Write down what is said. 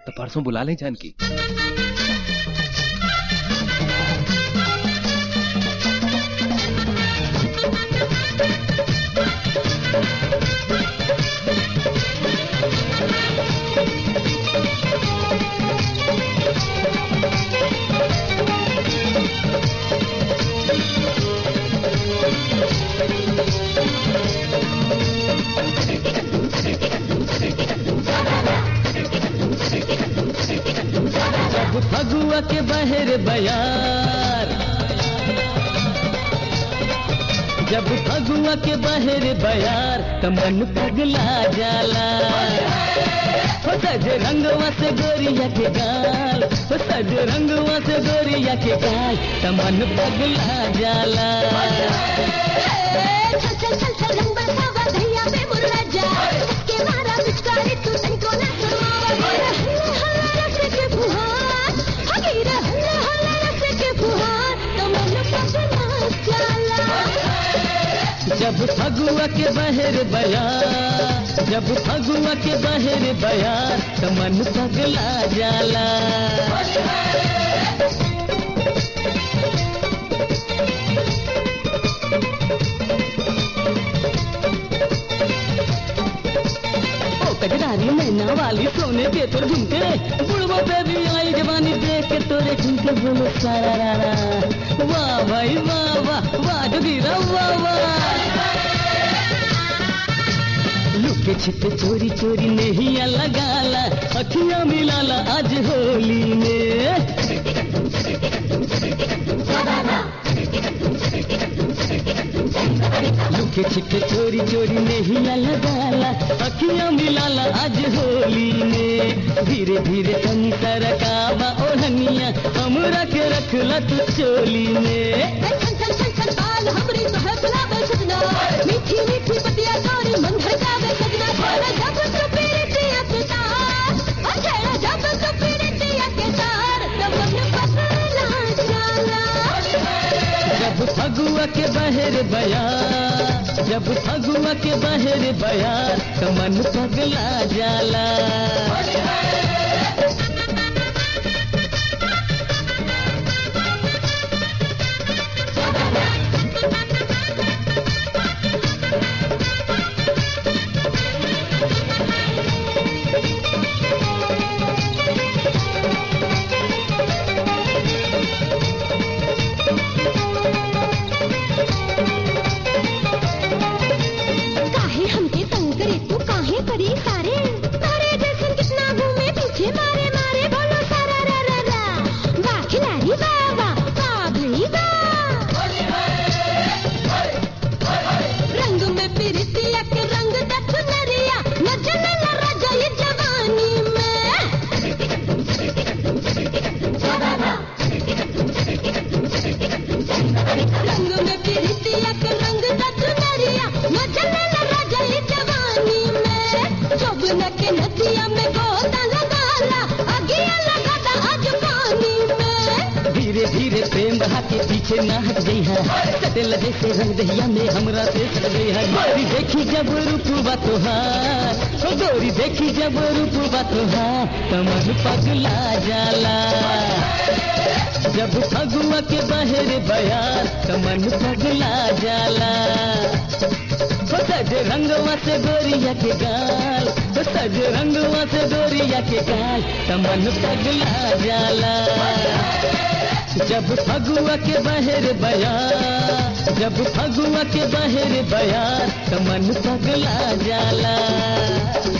तो परसों बुला लें जानकी। फगुआ के बहर बयार, जब फगुआ के बहर बयार त मन पगला जाला। हो सज रंगवा से गोरिया के गाल, हो सज रंगवा से गोरिया के गाल त मन पगला जाला। चल चल चल चल रंग बरसावा धैया पे मुर्रा जा, के मारा पिचकारी तू तनको ना शर्मावा। हल्ला रस के फुहार, हगीरा हल्ला रस के फुहार तो मन पगला जाला। जब फगुआ के बहर बयार, जब फगुआ के बहर बयार त मन पगला जाला। कजरारी मैना वाली सोने के तोर झुमके, बुढ़बो पे भी आई जवानी देख के तोरे झुमके बोलो सारा रारा। वाह भाई वाह वाह वाह जोगीरा वाह वाह। लुके छिपे चोरी चोरी नहीं लगाला, अखियां मिलाला आज होली में। लुके छिपे चोरी चोरी नहीं लगाला, अखियां मिलाला आज होली में। धीरे धीरे तनी सरकावा ओढ़निया, हमरा के रखला तू चोली में। चल चल चल चल बाल हमरी तो है बुलावे सजना, मीठी मीठी पतिया तोरी मन भड़कावे सजना। छेड़ा जब तो पीड़ितिया के तार, और छेड़ा जब तो पीड़ितिया के तार तो मन पगला जाला। जब फगुआ के बहर बयार, जब फगुआ के बहर बयार तो मन पगला जाला। काहे हमके तंग करे तू काहे करी सारे, तारे जैसन कितना घूमे पीछे मारे मारे बोलो सारा रा रा रा। वाह खिलाड़ी वाह वाह वाह भई वाह। रंग में पिरतिया के रंग दथ नरिया, न जलना राजा ये जवानी में। रंग में पिरतिया के रंग दथ नरिया, न जलना राजा ये जवानी में। जौबन के नदिया में गोता लगाला, अगिया लगाता आज पानी में। धीरे धीरे प्रेम बहा के पीछे ना हट गई है, सटल जैसे रंग दहिया में हमरा से सट गई है। गोरी देखी जब रूपवा तोहार, ओ गोरी देखी जब रूपवा तोहार त मन पगला जाला। जब फगुआ के बहर बयार त मन पगला जाला। हो सज रंगवा से गोरिया के गाल, हो सज रंगवा से गोरिया के गाल त मन पगला जाला। जब फगुआ के बहर बयार, जब फगुआ के बहर बयार त मन पगला जाला।